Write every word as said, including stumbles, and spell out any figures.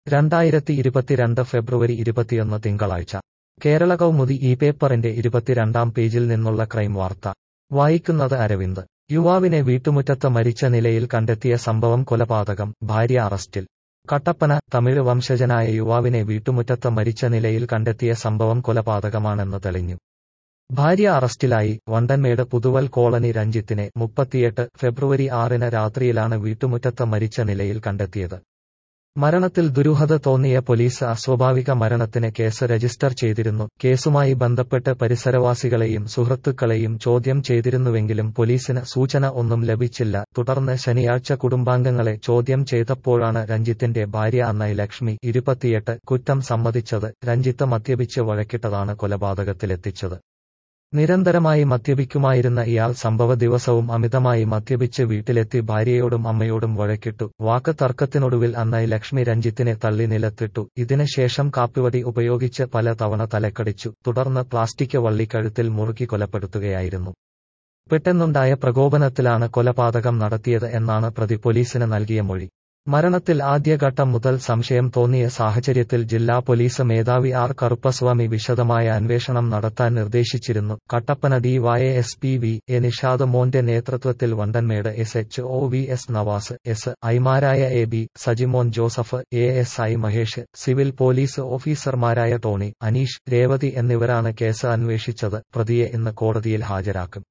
രണ്ടായിരത്തി ഇരുപത്തിരണ്ട് ഫെബ്രുവരി ഇരുപത്തിയൊന്ന് തിങ്കളാഴ്ച കേരള കൗമുദി ഈ പേപ്പറിന്റെ ഇരുപത്തിരണ്ടാം പേജിൽ നിന്നുള്ള ക്രൈം വാർത്ത വായിക്കുന്നത് അരവിന്ദ്. യുവാവിനെ വീട്ടുമുറ്റത്ത് മരിച്ച നിലയിൽ കണ്ടെത്തിയ സംഭവം കൊലപാതകം, ഭാര്യ അറസ്റ്റിൽ. കട്ടപ്പന. തമിഴ് വംശജനായ യുവാവിനെ വീട്ടുമുറ്റത്ത് മരിച്ച നിലയിൽ കണ്ടെത്തിയ സംഭവം കൊലപാതകമാണെന്ന് തെളിഞ്ഞു. ഭാര്യ അറസ്റ്റിലായി. വണ്ടൻമേട് പുതുവൽ കോളനി രഞ്ജിത്തിനെ, മുപ്പത്തിയെട്ട്, ഫെബ്രുവരി ആറിന് രാത്രിയിലാണ് വീട്ടുമുറ്റത്ത് മരിച്ച നിലയിൽ കണ്ടെത്തിയത്. മരണത്തിൽ ദുരൂഹത തോന്നിയ പോലീസ് അസ്വാഭാവിക മരണത്തിന് കേസ് രജിസ്റ്റർ ചെയ്തിരുന്നു. കേസുമായി ബന്ധപ്പെട്ട് പരിസരവാസികളെയും സുഹൃത്തുക്കളെയും ചോദ്യം ചെയ്തിരുന്നുവെങ്കിലും പോലീസിന് സൂചന ഒന്നും ലഭിച്ചില്ല. തുടർന്ന് ശനിയാഴ്ച കുടുംബാംഗങ്ങളെ ചോദ്യം ചെയ്തപ്പോഴാണ് രഞ്ജിത്തിന്റെ ഭാര്യ അന്നൈ ലക്ഷ്മി, ഇരുപത്തിയെട്ട്, കുറ്റം സമ്മതിച്ചത്. രഞ്ജിത്ത് മദ്യപിച്ച് വഴക്കിട്ടതാണ് കൊലപാതകത്തിലെത്തിച്ചത്. നിരന്തരമായി മദ്യപിക്കുമായിരുന്ന ഇയാൾ സംഭവ ദിവസവും അമിതമായി മദ്യപിച്ച് വീട്ടിലെത്തി ഭാര്യയോടും അമ്മയോടും വഴക്കിട്ടു. വാക്ക് തർക്കത്തിനൊടുവിൽ അന്നൈ ലക്ഷ്മി രഞ്ജിത്തിനെ തള്ളി നിലത്തിട്ടു. ഇതിന് ശേഷം കാപ്പിവടി ഉപയോഗിച്ച് പല തവണ തലക്കടിച്ചു. തുടർന്ന് പ്ലാസ്റ്റിക് വള്ളി കഴുത്തിൽ മുറുക്കി കൊലപ്പെടുത്തുകയായിരുന്നു. പെട്ടെന്നുണ്ടായ പ്രകോപനത്തിലാണ് കൊലപാതകം നടത്തിയത് എന്നാണ് പ്രതി പോലീസിന് നൽകിയ മൊഴി. മരണത്തിൽ ആദ്യഘട്ടം മുതൽ സംശയം തോന്നിയ സാഹചര്യത്തിൽ ജില്ലാ പോലീസ് മേധാവി ആർ കറുപ്പസ്വാമി വിശദമായ അന്വേഷണം നടത്താൻ നിർദ്ദേശിച്ചിരുന്നു. Kattappana D Y S P V A Nishad മോന്റെ നേതൃത്വത്തിൽ Vandanmedu S H O V S Navas, S ഐമാരായ A B Sajimon Joseph, A S I Mahesh, civil police ഓഫീസർമാരായ ടോണി, അനീഷ്, രേവതി എന്നിവരാണ് കേസ് അന്വേഷിച്ചത്. പ്രതിയെ ഇന്ന് കോടതിയിൽ ഹാജരാക്കും.